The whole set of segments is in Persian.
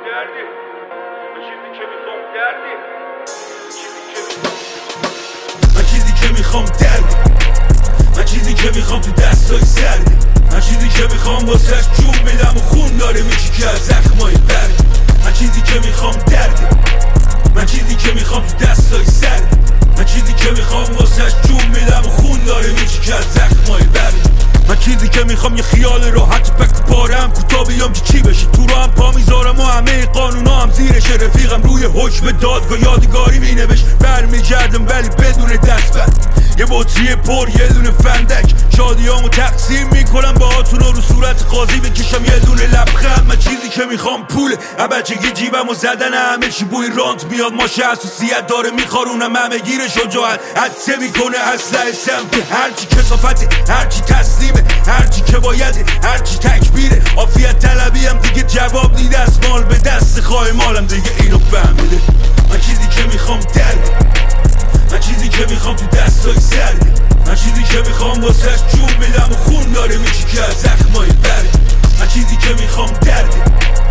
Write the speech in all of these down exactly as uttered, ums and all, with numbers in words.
دردی من چیزی که میخوام دردی من چیزی که میخوام دردی من چیزی که میخوام تو دستای سردی من چیزی که میخوام واسهش جون میدم و خون داره میشی که از زخمای بردی من چیزی که میخوام دردی من چیزی که میخوام تو دستای سردی من چیزی که میخوام واسهش جون میدم و خون داره میشی که از زخمای بردی من چیزی که میخوام یه خیال راحت پک پارم کوتا بیام که چی بشه تو رو هم پا میذارم و همه قانونا هم زیرشه رفیقم روی حکم دادگاه یادگاری مینوشت برمیگردم ولی بدون دستبند یه بطری پر یه دونه فندک شادیامو تقسیم میکنم با هاتون رو صورت قاضی بکشم یه دونه لبخند من چیزی که میخوام پوله بچگی جیبم و زدن همه چی بوی رانت میاد ماشه حساسیت داره میخارونم همه گیر شجاعت حدسه میکنه اسلحه سمت هرچی کسافته هرچی تسلیمه هرچی که بایده هرچی تکبیره عافیت طلبی هم دیگه جواب نی دستمال به دست خواهی مالم دیگه اینو فهمیده من چیزی که میخوام دردی من چیزی که میخوام تو دستای سردی من چیزی که میخوام واسهش جون میدم و خون داره میشی که از زخمای بردی من چیزی که میخوام دردی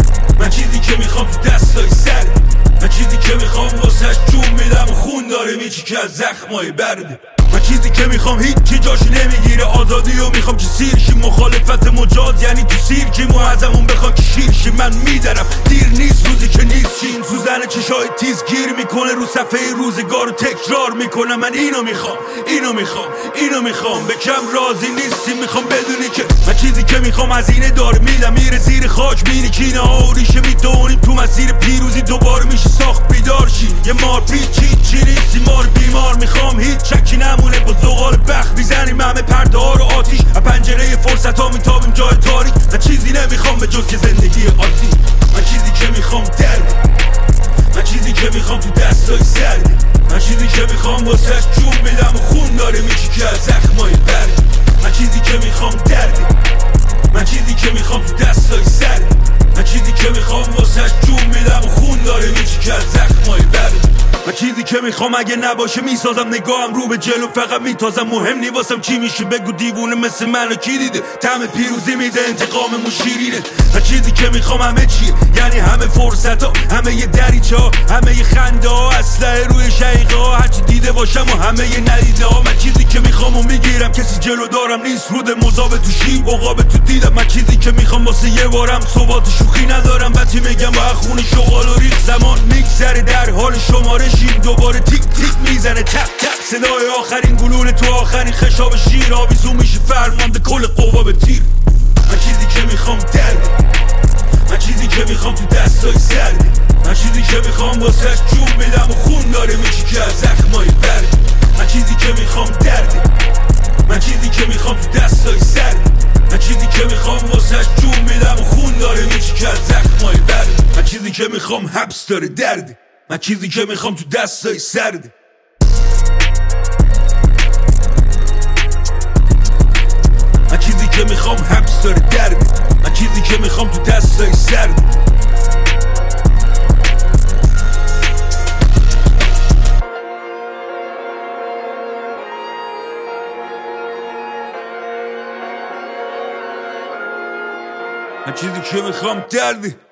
من چیزی که میخوام تو دستای سردی من چیزی که میخوام واسهش جون میدم و خون داره میشی که از زخمای بردی من چیزی که میخوام هیچی جاش نمیگیره آزادی و میخوام که سیرشی مخالفت مجاز یعنی تو سیرکی معظمون بخوام که شیرشی من میدارم دیر نیست روزی که نیست شین سوزن چشای تیز گیر میکنه رو صفحه روزگار رو تکرار میکنم من اینو میخوام اینو میخوام اینو میخوام به کم راضی نیستی میخوام بدونی که من چیزی که میخوام از اینه دار میدم میره زیر خاک مینی کینه ها و ریشه میدونیم تو مسیر پیروزی دوباره میشه ساخت بیدار شی یه مار پیچی چی نیستی مار بیمار میخوام هیچ چکی نمونه با زغال بخت میزنیم همه پرده ها رو آتیش از پنجره فرصت ها میتابیم جای تاریک من چیزی نمیخوام به جز که زندگی عادی من چیزی که میخوام دردی من چیزی که میخوام تو دستای سردی من چیزی که میخوام واسهش جون میدم و خون داره میشی که از زخمای بردی من چیزی که میخوام دردی من چیزی که میخوام تو دستای سردی من چیزی که میخوام واسهش جون میدم و خون داره میشی که از زخمای بردی من چیزی که میخوام اگه نباشه میسازم نگاهم رو به جلو فقط میتازم مهم نی واسم چی میشه بگو دیوونه مثل منو کی دیده طعم پیروزی میده انتقاممون شیرینه من چیزی که میخوام همه چیه یعنی همه فرصت ها همه یه دریچه ها همه یه خنده ها اسلحه روی شقیقه ها هرچی دیده باشم و همه یه ندیده ها من چیزی که میخوام و میگیرم کسی جلو دارم نیست رود مذاب تو شیب عقاب تو دیدم من چیزی که میخوام واسه یه بارم ثبات شوخی ندارم بتی میگم با خون شغال و ریخ زمان میگذره در حال شماره شیم دوباره تیک تیک میزنه تق تق صدای آخرین گلوله تو آخرین خشاب شیر آویزون میشه فرمانده کل قوا به تیر من چیزی که میخوام دردی من چیزی که میخوام تو دستای سردی من چیزی که میخوام واسهش جون میدم و خون داره میشی که از زخمای بردی من چیزی که میخوام دردی من چیزی که میخوام تو دستای سردی من چیزی که میخوام واسهش جون میدم و خون داره میشی که از زخمای بردی من چیزی که میخوام حبس داره دردی من چیزی که میخوام تو دستای سردی من چیزی که میخوام حبس داره دردی من چیزی که میخوام تو دستای سردی من چیزی که میخوام دردی